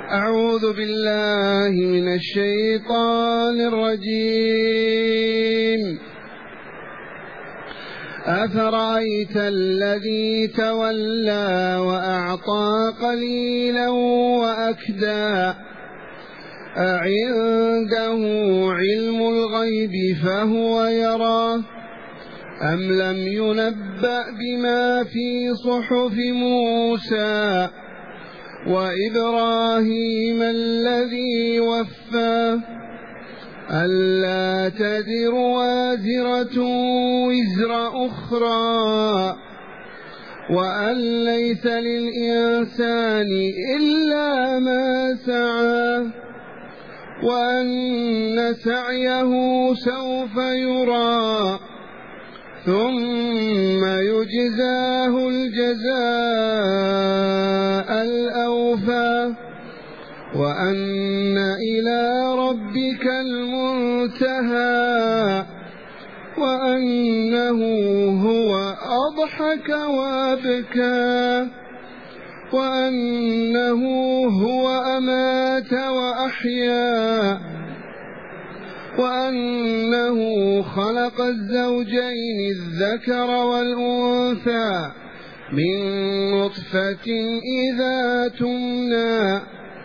أعوذ بالله من الشيطان الرجيم. أفرأيت الذي تولى وأعطى قليلا وأكدى أعنده علم الغيب فهو يرى أم لم ينبأ بما في صحف موسى وإبراهيم الذي وفى ألا تزر وازرة وزر أخرى وأن ليس للإنسان إلا ما سعى وأن سعيه سوف يرى ثم يجزاه الجزاء الأوفى وأن إلى ربك المنتهى وأنه هو أضحك وأبكى وأنه هو أمات وأحيا وأنه خلق الزوجين الذكر والأنثى من نطفة إذا تمنى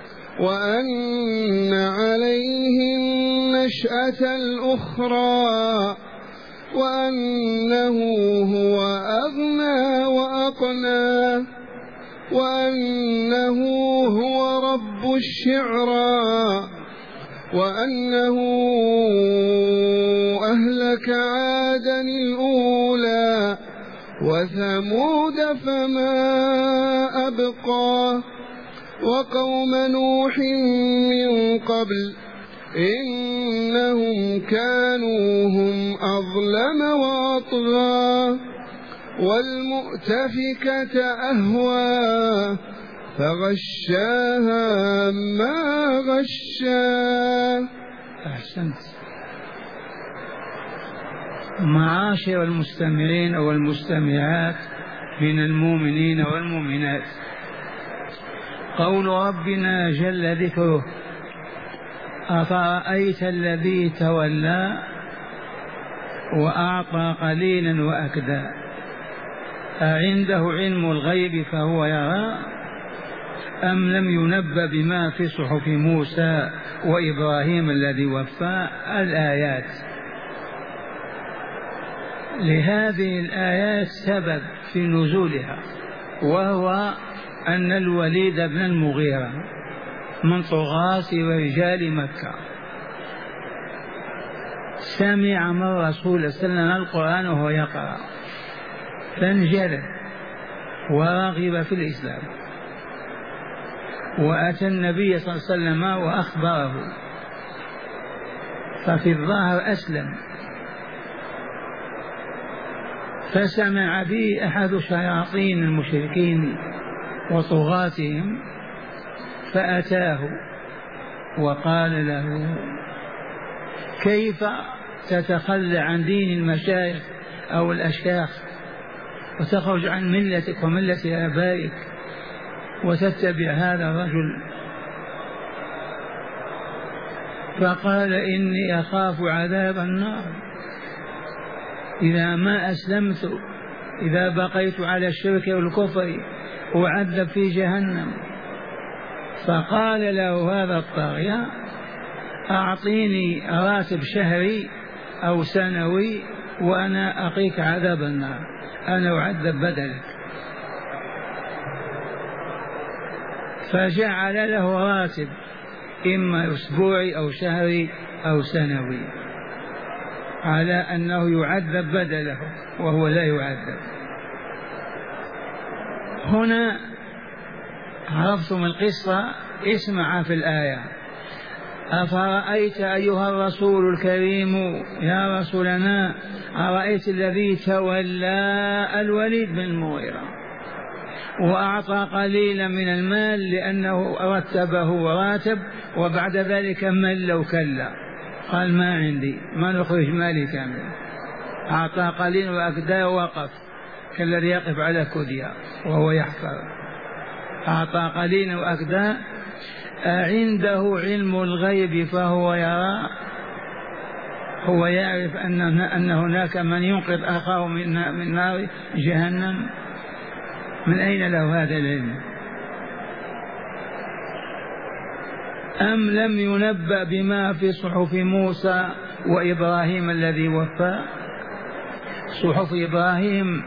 وأن عليه النشأة الأخرى وأنه هو أغنى وأقنى وأنه هو رب الشعرى وأنه أهلك عادا الأولى وثمود فما أبقى وقوم نوح من قبل إنهم كانوا هم أظلم وأطغى والمؤتفكة أهوى فغشاها ما غشا. أحسنت. معاشر المستمعين والمستمعات من المؤمنين والمؤمنات، قول ربنا جل ذكره: أفرأيت الذي تولى وأعطى قليلا وأكدى أعنده علم الغيب فهو يرى أم لم ينبأ بما في صحف موسى وإبراهيم الذي وفى. الآيات. لهذه الآيات سبب في نزولها، وهو أن الوليد بن المغيرة من طغاة ورجال مكة سمع من رسول الله صلى الله عليه وسلم القرآن وهو يقرأ فانجذب ورغب في الإسلام، وأتى النبي صلى الله عليه وسلم وأخبره، ففي الظاهر أسلم، فسمع به أحد شياطين المشركين وطغاتهم فأتاه وقال له: كيف تتخلى عن دين المشايخ أو الأشياخ وتخرج عن ملتك وملة آبائك وتتبع هذا الرجل؟ فقال: إني أخاف عذاب النار إذا ما أسلمت، إذا بقيت على الشرك والكفر أعذب في جهنم. فقال له هذا الطاغية: أعطيني راتب شهري أو سنوي وأنا أقيك عذاب النار، أنا أعذب بدلك. فجعل له راتب إما أسبوعي أو شهري أو سنوي على أنه يعذب بدله وهو لا يعذب. هنا عرفتم القصة، اسمع في الآية: أفرأيت أيها الرسول الكريم يا رسولنا، أرأيت الذي تولى الوليد بن المغيرة وأعطى قليلا من المال لأنه رتبه وراتب، وبعد ذلك مل وكلا، قال ما عندي، ما نخرج مالي كامل، أعطى قليلا وأكدى ووقف كالذي يقف على كدية وهو يحفر. أعطى قليلا وأكدى أعنده علم الغيب فهو يرى؟ هو يعرف أن هناك من ينقذ أخاه من نار جهنم؟ من أين له هذا العلم؟ أم لم ينبأ بما في صحف موسى وإبراهيم الذي وفى؟ صحف إبراهيم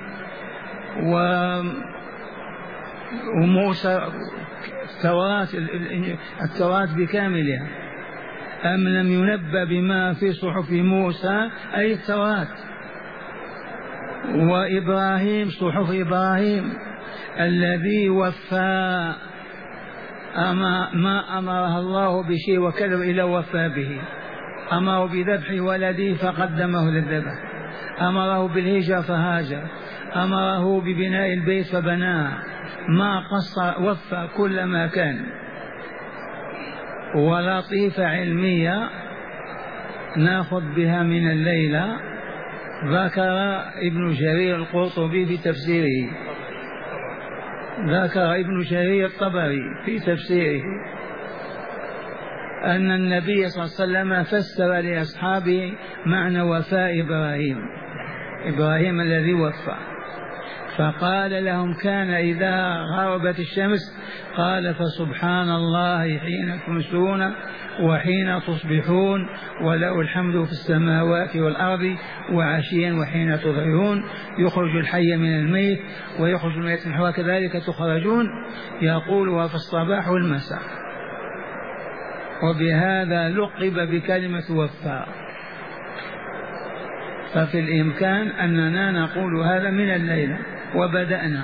وموسى التوراة بكاملها. أم لم ينبأ بما في صحف موسى أي التوراة، وإبراهيم صحف إبراهيم الذي وفى، ما أمرها الله بشيء وكذب إلا وفى به. أمره بذبح ولده فقدمه للذبح، أمره بالهجرة فهاجر، أمره ببناء البيت فبناه، ما قصر، وفى كل ما كان. ولطيفة علمية ناخذ بها من الليلة، ذكر ابن جرير القرطبي في تفسيره، ذكر ابن جرير الطبري في تفسيره أن النبي صلى الله عليه وسلم فسر لأصحابه معنى وفاء إبراهيم الذي وفى، فقال لهم كان إذا غربت الشمس قال فسبحان الله حين تمسون وحين تصبحون وله الحمد في السماوات والأرض وعشيا وحين تظهرون، يخرج الحي من الميت ويخرج الميت من الحي كذلك تخرجون، يقولها في الصباح والمساء. وبهذا لقب بكلمة وفاء. ففي الإمكان أننا نقول هذا من الليلة، وبدأنا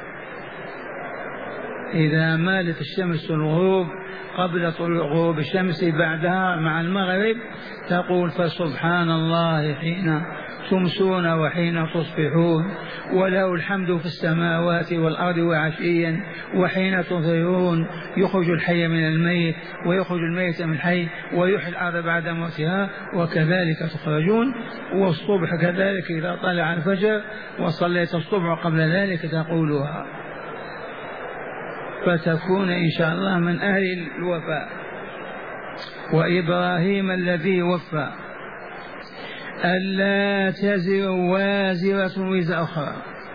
إذا مالت الشمس الغروب قبل طلوع غروب الشمس بعدها مع المغرب تقول فسبحان الله حين تمسون وحين تصبحون وله الحمد في السماوات والأرض وعشيا وحين تظهرون، يخرج الحي من الميت ويخرج الميت من الحي ويحيي الأرض بعد موتها وكذلك تخرجون. والصبح كذلك إذا طلع الفجر وصليت الصبح قبل ذلك تقولها، فتكون إن شاء الله من أهل الوفاء. وإبراهيم الذي وفى ألا تزر وازرة وزر أخرى،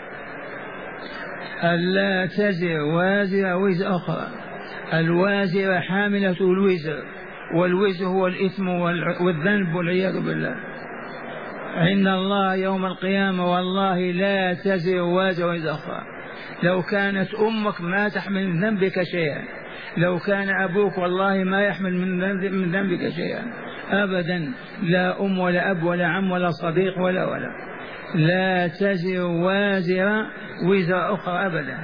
ألا تزر وازرة وزر أخرى. الوازرة حاملة الوزر، والوزر هو الإثم والذنب والعياذ بالله عند الله يوم القيامة. والله لا تزر وازرة وزر أخرى. لو كانت أمك ما تحمل من ذنبك شيئا، لو كان أبوك والله ما يحمل من ذنبك شيئا أبدا، لا أم ولا أب ولا عم ولا صديق ولا لا تزر وازرة وزر أخرى أبدا.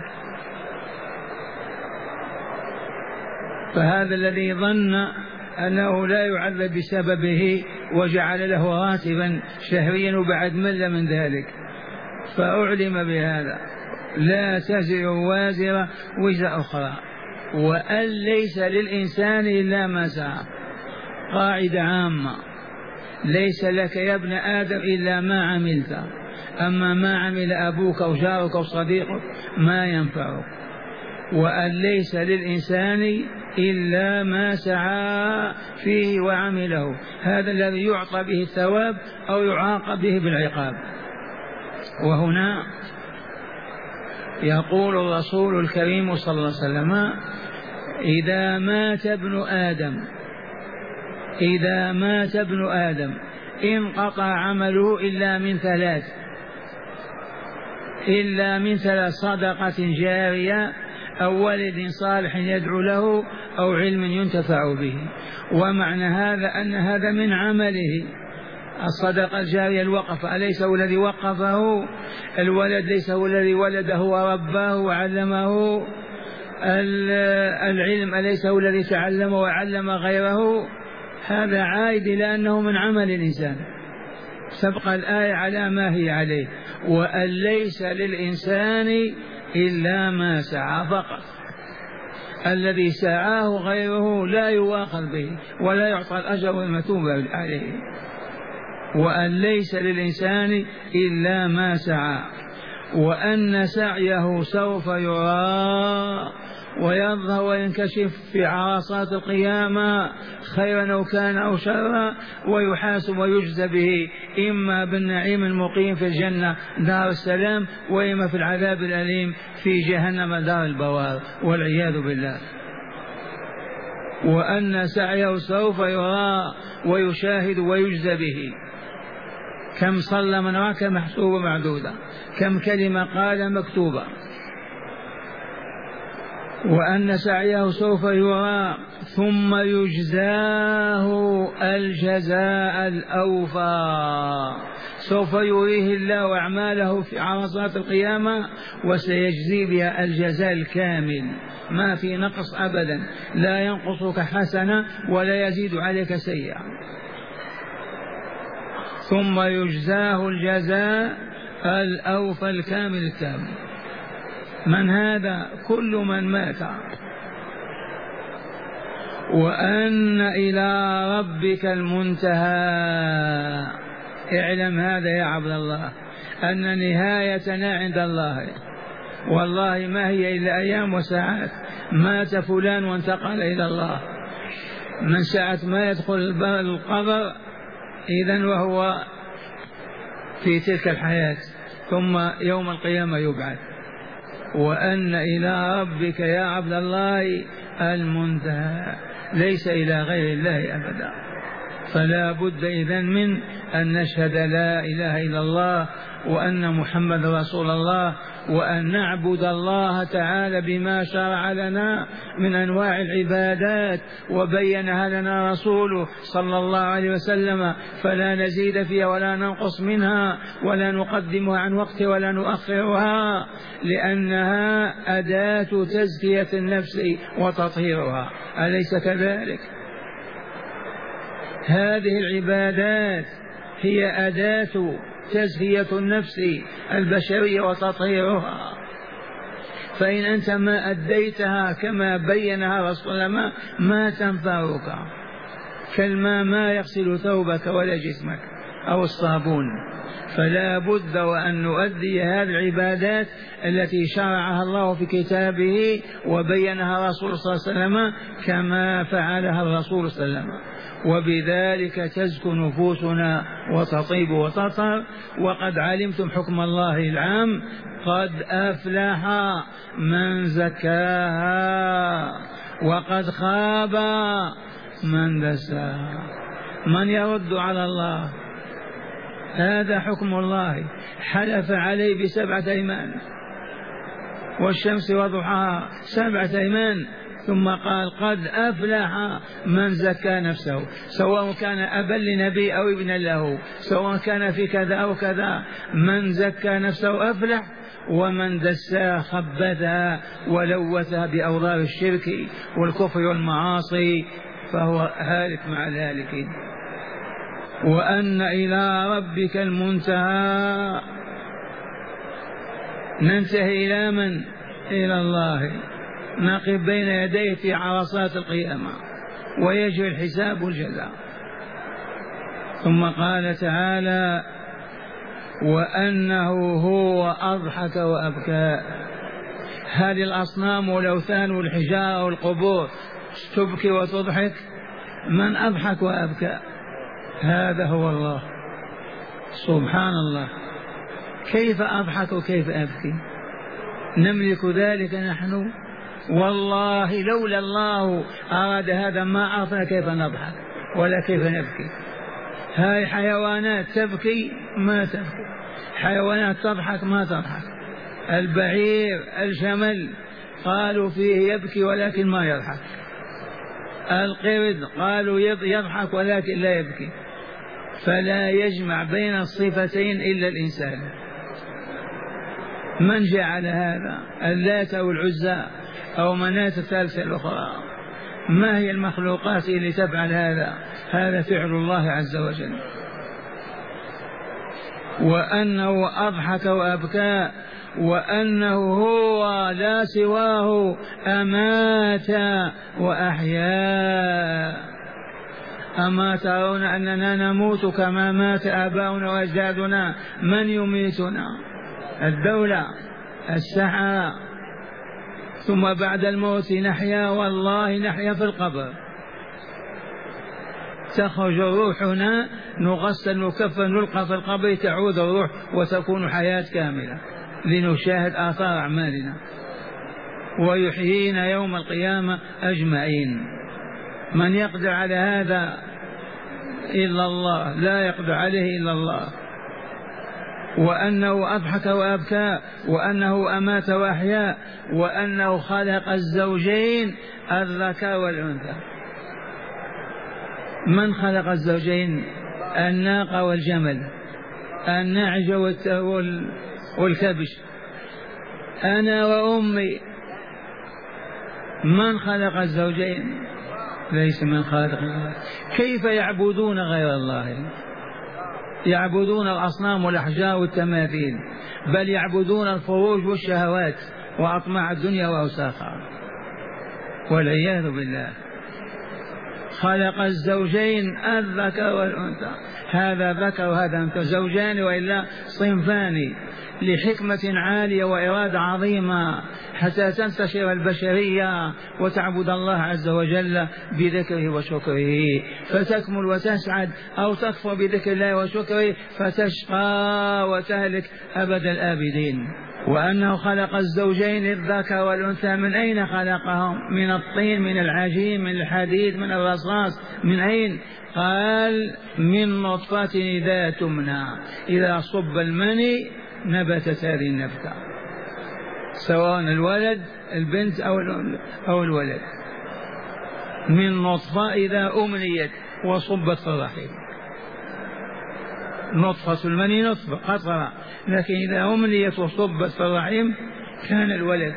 فهذا الذي ظن أنه لا يعذب بسببه وجعل له راتبا شهريا وبعد مل من ذلك، فأعلم بهذا. لا تزر وازرة وزر أخرى، وأن ليس للإنسان إلا ما سعى. قاعدة عامة، ليس لك يا ابن آدم إلا ما عملت، أما ما عمل أبوك أو جارك أو صديقك ما ينفعك. وأن ليس للإنسان إلا ما سعى فيه وعمله، هذا الذي يعطى به الثواب أو يعاقب به بالعقاب. وهنا يقول الرسول الكريم صلى الله عليه وسلم إذا مات ابن آدم انقطع عمله إلا من ثلاث: صدقة جارية أو ولد صالح يدعو له أو علم ينتفع به. ومعنى هذا أن هذا من عمله. الصدقة الجارية الوقف أليس هو الذي وقفه؟ الولد ليس هو الذي ولده ورباه وعلمه؟ العلم أليس هو الذي تعلم وعلم غيره؟ هذا عائد إلى أنه من عمل الإنسان. تبقى الآية على ما هي عليه، وأن ليس للإنسان إلا ما سعى فقط. الذي سعاه غيره لا يؤاخذ به ولا يعطى الأجر المثوب عليه. وأن ليس للإنسان إلا ما سعى وأن سعيه سوف يرى ويظهر وينكشف في عرصات القيامة خيرا أو كان أو شرا، ويحاسب ويجزى به إما بالنعيم المقيم في الجنة دار السلام، وإما في العذاب الأليم في جهنم دار البوار والعياذ بالله. وأن سعيه سوف يرى ويشاهد ويجزى به. كم صلى من راك محسوبة معدودة، كم كلمة قال مكتوبة. وأن سعيه سوف يرى ثم يجزاه الجزاء الأوفى. سوف يريه الله أعماله في عرصات القيامة وسيجزي بها الجزاء الكامل، ما في نقص أبدا، لا ينقصك حسنة ولا يزيد عليك سيئة. ثم يجزاه الجزاء الأوفى الكامل الكامل. من هذا؟ كل من مات. وأن إلى ربك المنتهى. اعلم هذا يا عبد الله، أن نهايتنا عند الله، والله ما هي إلا أيام وساعات. مات فلان وانتقل إلى الله، من ساعة ما يدخل القبر إذن وهو في تلك الحياة، ثم يوم القيامة يبعث. وأن إلى ربك يا عبد الله المنتهى، ليس إلى غير الله أبدا. فلا بد إذن من أن نشهد لا إله إلا الله وأن محمد رسول الله، وأن نعبد الله تعالى بما شرع لنا من أنواع العبادات وبينها لنا رسوله صلى الله عليه وسلم، فلا نزيد فيها ولا ننقص منها ولا نقدمها عن وقت ولا نؤخرها، لأنها أداة تزكية النفس وتطهيرها، أليس كذلك؟ هذه العبادات هي أداة تزكية النفس البشرية وتطهيرها، فإن أنت ما أديتها كما بينها رسول الله ما تنفعك، كالماء ما يغسل ثوبك ولا جسمك أو الصابون. فلا بد وأن نؤدي هذه العبادات التي شرعها الله في كتابه وبينها رسول صلى الله عليه وسلم كما فعلها الرسول صلى الله عليه وسلم، وبذلك تزكو نفوسنا وتطيب وتطهر. وقد علمتم حكم الله العام: قد أفلح من زكاها وقد خاب من دساها. من يرد على الله؟ هذا حكم الله، حلف عليه ب7 أيمان، والشمس وضحاها 7 أيمان، ثم قال قد أفلح من زكى نفسه، سواء كان أبا لنبي أو ابنا له، سواء كان في كذا أو كذا، من زكى نفسه أفلح، ومن دساها خبثها ولوثها بأوضار الشرك والكفر والمعاصي فهو هالك مع الهالكين. وأن إلى ربك المنتهى. ننتهي إلى من؟ إلى الله، نقف بين يديه في عرصات القيامة ويجري الحساب والجزاء. ثم قال تعالى: وأنه هو أضحك وأبكى. هذه الأصنام والأوثان والحجارة والقبور تبكي وتضحك، من أضحك وأبكى؟ هذا هو الله سبحان الله. كيف أضحك وكيف أبكي؟ نملك ذلك نحن؟ والله لولا الله أراد هذا ما عرفنا كيف نضحك ولا كيف نبكي. هاي حيوانات تبكي ما تبكي، حيوانات تضحك ما تضحك. البعير الجمل قالوا فيه يبكي ولكن ما يضحك، القرد قالوا يضحك ولكن لا يبكي. فلا يجمع بين الصفتين إلا الإنسان. من جعل هذا؟ اللات أو العزى أو مناة الثالثة الأخرى؟ ما هي المخلوقات اللي تفعل هذا؟ هذا فعل الله عز وجل. وأنه أضحك وأبكى، وأنه هو لا سواه أمات وأحيا. أما ترون أننا نموت كما مات آباؤنا وأجدادنا؟ من يميتنا؟ الدولة، السحرة، ثم بعد الموت نحيا، والله نحيا في القبر، تخرج روحنا، نغسل نكفن نلقى في القبر، تعود الروح وتكون حياة كاملة لنشاهد آثار أعمالنا، ويحيينا يوم القيامة أجمعين. من يقدر على هذا إلا الله، لا يقدر عليه إلا الله. وأنه أضحك وأبكى، وأنه أمات وأحيا، وأنه خلق الزوجين الذكر والأنثى. من خلق الزوجين؟ الناقة والجمل، النعج والكبش، أنا وأمي. من خلق الزوجين؟ ليس من خالق الله. كيف يعبدون غير الله؟ يعبدون الأصنام والأحجار والتماثيل، بل يعبدون الفروج والشهوات وأطماع الدنيا وأوساخها، والعياذ بالله. خلق الزوجين الذكر والأنثى، هذا ذكر وهذا أنثى، زوجان وإلا صنفان، لحكمة عالية وإرادة عظيمة، حتى تنتشر البشرية وتعبد الله عز وجل بذكره وشكره فتكمل وتسعد، أو تكفر بذكر الله وشكره فتشقى وتهلك أبد الآبدين. وأنه خلق الزوجين الذكر والأنثى، من أين خلقهم؟ من الطين، من العجين، من الحديد، من الرصاص، من أين؟ قال من نطفة إذا تمنى، إذا صب المني نبتت هذه النبتة، سواء الولد البنت أو الولد، من نطفة إذا أمنيت وصبت في الرحم. نطفة المني نطفة قطرة، لكن إذا أمنيت وصبت في الرحم كان الولد.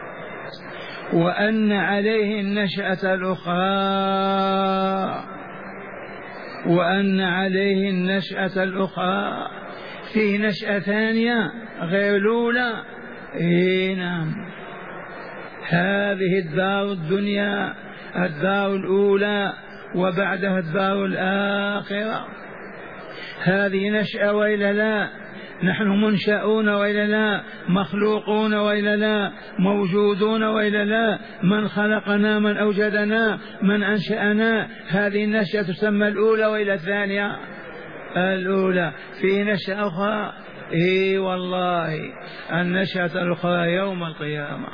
وأن عليه النشأة الأخرى، وأن عليه النشأة الأخرى، فيه نشأة ثانية غير الأولى. نعم، هذه الدار الدنيا الدار الأولى، وبعدها الدار الآخرة. هذه نشأة وإلا لا؟ نحن منشأون وإلا لا؟ مخلوقون وإلا لا؟ موجودون وإلا لا؟ من خلقنا؟ من أوجدنا؟ من أنشأنا؟ هذه النشأة تسمى الأولى وإلا الثانية؟ الأولى. في نشأة أخرى، والله النشأة الأخرى يوم القيامة.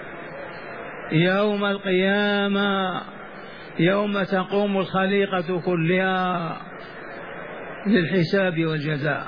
يوم القيامة، يوم تقوم الخليقة كلها للحساب والجزاء.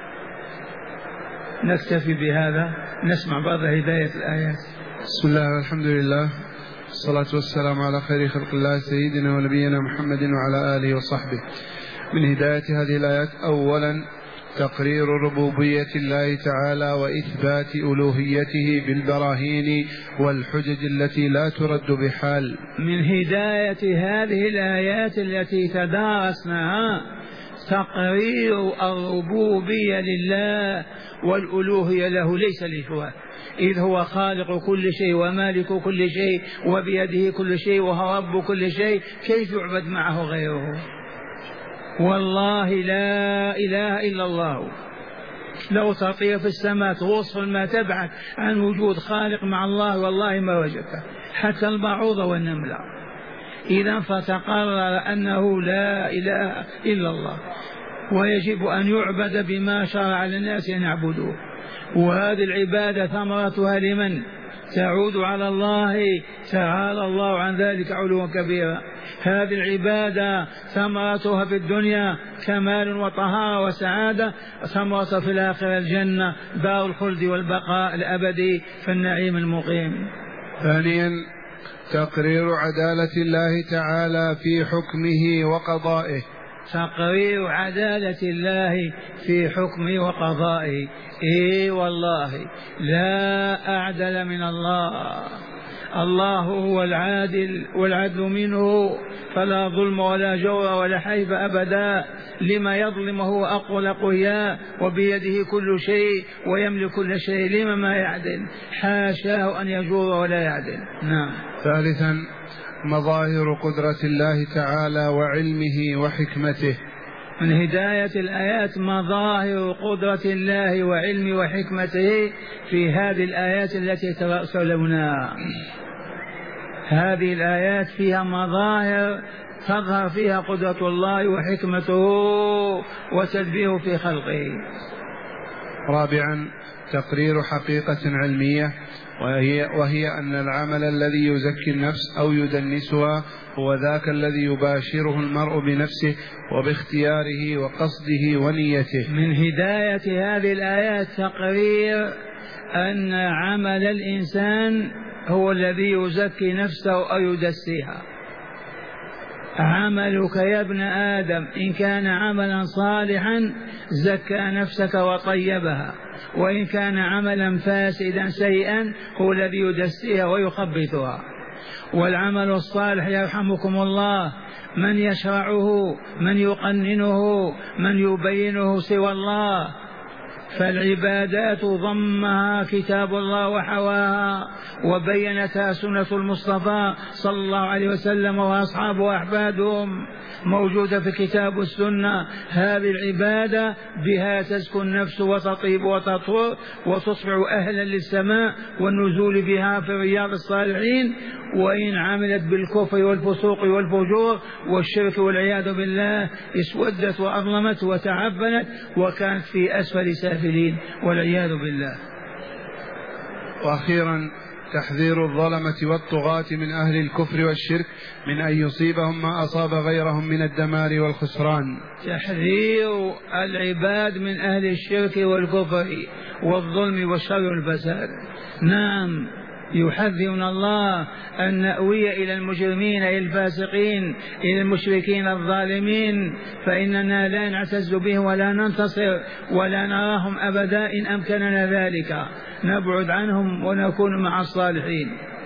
نكتفي بهذا، نسمع بعض هداية الآيات. بسم الله والحمد لله، والصلاة والسلام على خير خلق الله سيدنا ونبينا محمد وعلى آله وصحبه. من هداية هذه الآيات: أولا تقرير ربوبية الله تعالى وإثبات ألوهيته بالبراهين والحجج التي لا ترد بحال. من هداية هذه الآيات التي تدارسناها تقرير الربوبية لله والألوهية له، ليس لشبهة، إذ هو خالق كل شيء ومالك كل شيء وبيده كل شيء وهو رب كل شيء، كيف يعبد معه غيره؟ والله لا إله إلا الله. لو تطير في السماء توصف ما تبعث عن وجود خالق مع الله والله ما وجدته، حتى البعوضة والنملة. إذا فتقرر أنه لا إله إلا الله، ويجب أن يعبد بما شرع للناس أن يعبدوه. وهذه العبادة ثمرتها لمن؟ تعود على الله تعالى الله عن ذلك علوا كبيرا. هذه العبادة ثمرتها في الدنيا كمال وطهارة وسعادة، ثمرتها في الآخرة الجنة، دار الخلد والبقاء الأبدي في النعيم المقيم. ثانيا تقرير عدالة الله تعالى في حكمه وقضائه. تقرير عدالة الله في حكمه وقضائه. والله لا أعدل من الله. الله هو العادل والعدل منه، فلا ظلم ولا جور ولا حيف أبدا. لما يظلم هو أقوى الأقوياء وبيده كل شيء ويملك كل شيء، لما ما يعدل؟ حاشاه أن يجور ولا يعدل. نعم. ثالثا مظاهر قدرة الله تعالى وعلمه وحكمته. من هداية الآيات مظاهر قدرة الله وعلم وحكمته في هذه الآيات التي ترأسلونها. هذه الآيات فيها مظاهر تظهر فيها قدرة الله وحكمته وتدبيره في خلقه. رابعا تقرير حقيقة علمية، وهي أن العمل الذي يزكي النفس أو يدنسها هو ذاك الذي يباشره المرء بنفسه وباختياره وقصده ونيته. من هداية هذه الآيات تقرير أن عمل الإنسان هو الذي يزكي نفسه أو يدسيها. عملك يا ابن آدم إن كان عملا صالحا زكى نفسك وطيبها، وإن كان عملا فاسدا سيئا هو الذي يدسيها ويخبثها. والعمل الصالح يرحمكم الله من يشرعه، من يقننه، من يبينه سوى الله. فالعبادات ضمها كتاب الله وحواها وبينتها سنة المصطفى صلى الله عليه وسلم وأصحابه وأحفادهم، موجودة في كتاب السنة. هذه العبادة بها تزكو النفس وتطيب وتطهر وتصبح أهلا للسماء والنزول بها في رياض الصالحين. وإن عملت بالكفر والفسوق والفجور والشرك والعياذ بالله اسودت وأظلمت وتعفنت وكانت في أسفل سافلين والعياذ بالله. وأخيرا تحذير الظلمة والطغاة من أهل الكفر والشرك من أن يصيبهم ما أصاب غيرهم من الدمار والخسران. تحذير العباد من أهل الشرك والكفر والظلم والشر والفساد. نعم، يحذرنا الله أن نأوي إلى المجرمين، إلى الفاسقين، إلى المشركين الظالمين، فإننا لا نعتز بهم ولا ننتصر ولا نراهم أبدا إن أمكننا ذلك. نبعد عنهم ونكون مع الصالحين.